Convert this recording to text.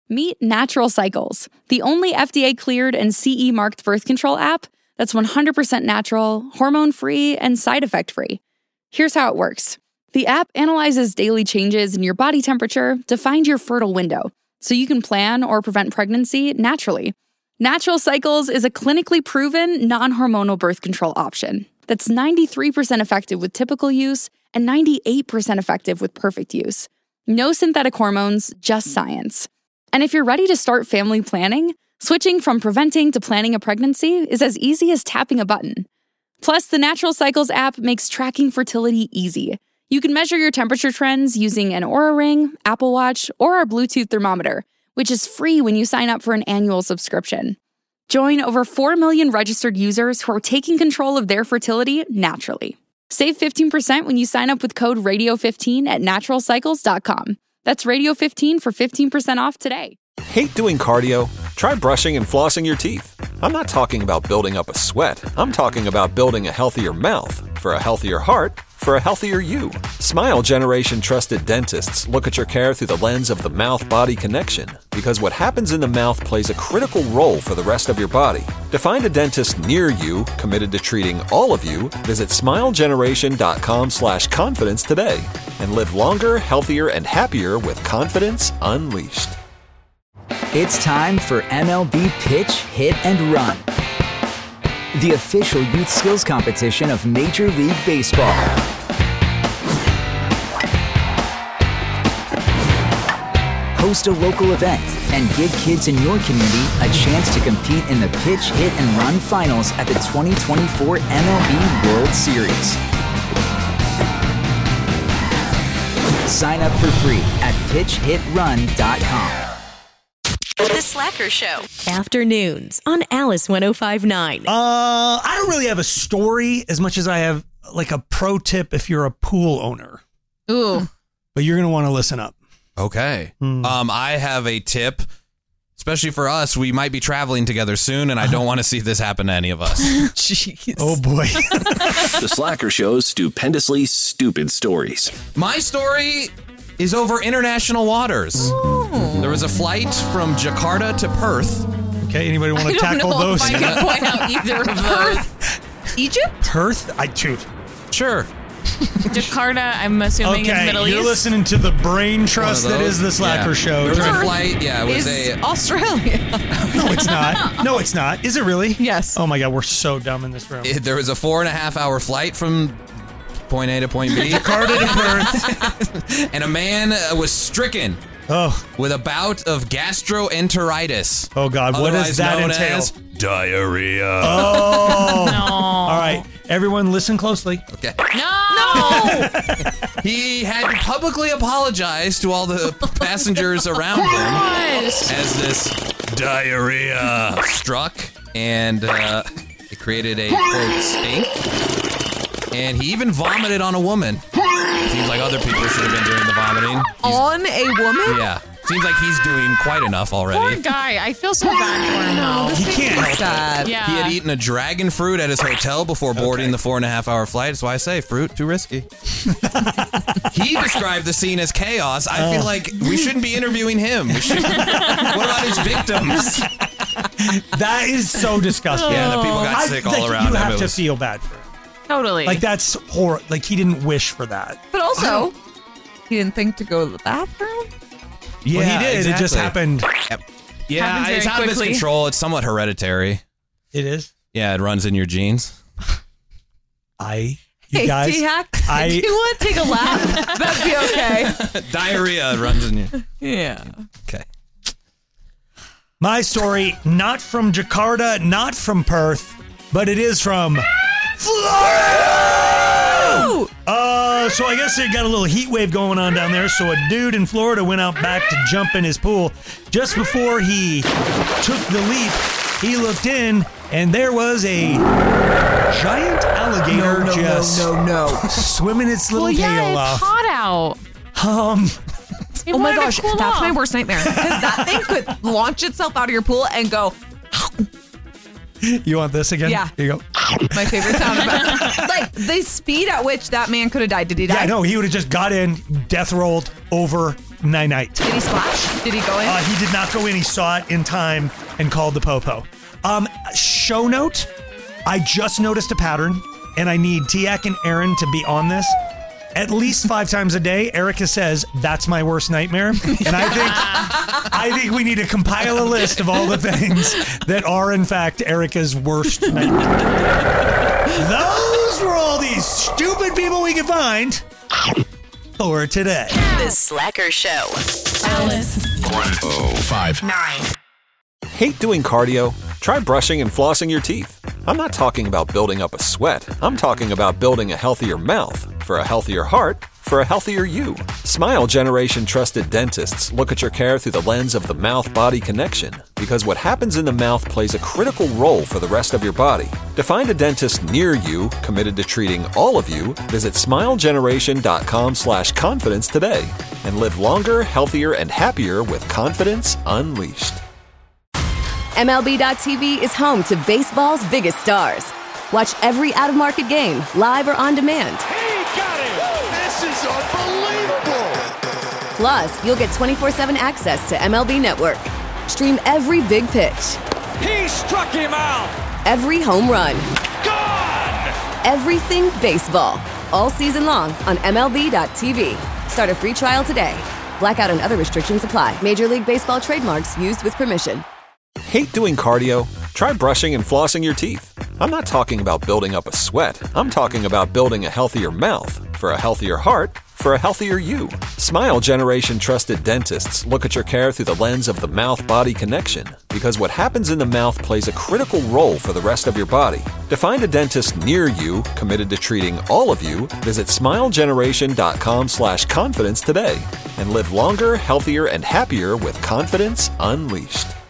Meet Natural Cycles, the only FDA-cleared and CE-marked birth control app that's 100% natural, hormone-free, and side effect-free. Here's how it works. The app analyzes daily changes in your body temperature to find your fertile window, so you can plan or prevent pregnancy naturally. Natural Cycles is a clinically proven, non-hormonal birth control option that's 93% effective with typical use and 98% effective with perfect use. No synthetic hormones, just science. And if you're ready to start family planning, switching from preventing to planning a pregnancy is as easy as tapping a button. Plus, the Natural Cycles app makes tracking fertility easy. You can measure your temperature trends using an Oura Ring, Apple Watch, or our Bluetooth thermometer, which is free when you sign up for an annual subscription. Join over 4 million registered users who are taking control of their fertility naturally. Save 15% when you sign up with code RADIO15 at naturalcycles.com. That's Radio15 for 15% off today. Hate doing cardio? Try brushing and flossing your teeth. I'm not talking about building up a sweat. I'm talking about building a healthier mouth for a healthier heart for a healthier you. Smile Generation trusted dentists look at your care through the lens of the mouth-body connection, because what happens in the mouth plays a critical role for the rest of your body. To find a dentist near you committed to treating all of you, visit smilegeneration.com/confidence today and live longer, healthier, and happier with confidence unleashed. It's time for MLB Pitch, Hit, and Run, the official youth skills competition of Major League Baseball. Host a local event and give kids in your community a chance to compete in the Pitch, Hit, and Run finals at the 2024 MLB World Series. Sign up for free at pitchhitrun.com. The Slacker Show. Afternoons on Alice 105.9. I don't really have a story as much as I have like a pro tip if you're a pool owner. Ooh. But you're going to want to listen up. Okay. I have a tip, especially for us. We might be traveling together soon, and I don't want to see this happen to any of us. Jeez. Oh, boy. The Slacker Show's stupendously stupid stories. My story is over international waters. Ooh. There was a flight from Jakarta to Perth. Okay, anybody want to tackle those? I can point out either of those. Egypt? Perth? Sure. Jakarta, I'm assuming is Middle East. You're listening to the brain trust that is the Slacker Show. There was a flight, it was Australia. No, it's not. No, it's not. Is it really? Yes. Oh my God, we're so dumb in this room. There was a 4.5-hour flight from point A to point B. Jakarta to Perth. And a man was stricken with a bout of gastroenteritis. Oh God, what does that entail? Diarrhea. Oh. No. All right, everyone listen closely. Okay. No. He had publicly apologized to all the passengers around him as this diarrhea struck, and it created a quote stink. And he even vomited on a woman. Seems like other people should have been doing the vomiting. On a woman? Yeah. Seems like he's doing quite enough already. Poor guy. I feel so bad for him now. He can't help sad. Yeah. He had eaten a dragon fruit at his hotel before boarding the 4.5-hour flight. That's why I say fruit, too risky. He described the scene as chaos. I feel like we shouldn't be interviewing him. What about his victims? That is so disgusting. Yeah, the people got sick all around him. You have to feel bad for him. Totally. Like, that's horrible. Like, he didn't wish for that. But also, he didn't think to go to the bathroom? Yeah, well, he did. Exactly. It just happened. Yeah, it's out of his control. It's somewhat hereditary. It is? Yeah, it runs in your genes. You hey, guys, T-Hack, do you want to take a laugh? That'd be okay. Diarrhea runs in you. Yeah. Okay. My story, not from Jakarta, not from Perth, but it is from Florida! So I guess they got a little heat wave going on down there, so a dude in Florida went out back to jump in his pool. Just before he took the leap, he looked in, and there was a giant alligator swimming its little tail off. It's hot out. Oh my gosh, that's my worst nightmare. Because that thing could launch itself out of your pool and go. You want this again? Yeah. Here you go. My favorite sound effect. Like the speed at which that man could have died. Did he die? Yeah, no, he would have just got in, death rolled over night. Did he splash? Did he go in? He did not go in. He saw it in time and called the popo. Show note, I just noticed a pattern, and I need Tiak and Aaron to be on this. At least 5 times a day, Erica says, that's my worst nightmare. And I think we need to compile a list of all the things that are, in fact, Erica's worst nightmare. Those were all these stupid people we could find for today. The Slacker Show. Alice. 1059. Hate doing cardio? Try brushing and flossing your teeth. I'm not talking about building up a sweat. I'm talking about building a healthier mouth. For a healthier heart, for a healthier you. Smile Generation trusted dentists look at your care through the lens of the mouth-body connection, because what happens in the mouth plays a critical role for the rest of your body. To find a dentist near you committed to treating all of you, visit smilegeneration.com/confidence today and live longer, healthier, and happier with confidence unleashed. MLB.tv is home to baseball's biggest stars. Watch every out-of-market game, live or on demand. This is unbelievable. Plus, you'll get 24/7 access to MLB Network. Stream every big pitch. He struck him out. Every home run. Gone. Everything baseball. All season long on MLB.tv. Start a free trial today. Blackout and other restrictions apply. Major League Baseball trademarks used with permission. Hate doing cardio? Try brushing and flossing your teeth. I'm not talking about building up a sweat. I'm talking about building a healthier mouth. For a healthier heart, for a healthier you. Smile Generation trusted dentists look at your care through the lens of the mouth-body connection, because what happens in the mouth plays a critical role for the rest of your body. To find a dentist near you committed to treating all of you, visit smilegeneration.com/confidence today and live longer, healthier, and happier with confidence unleashed.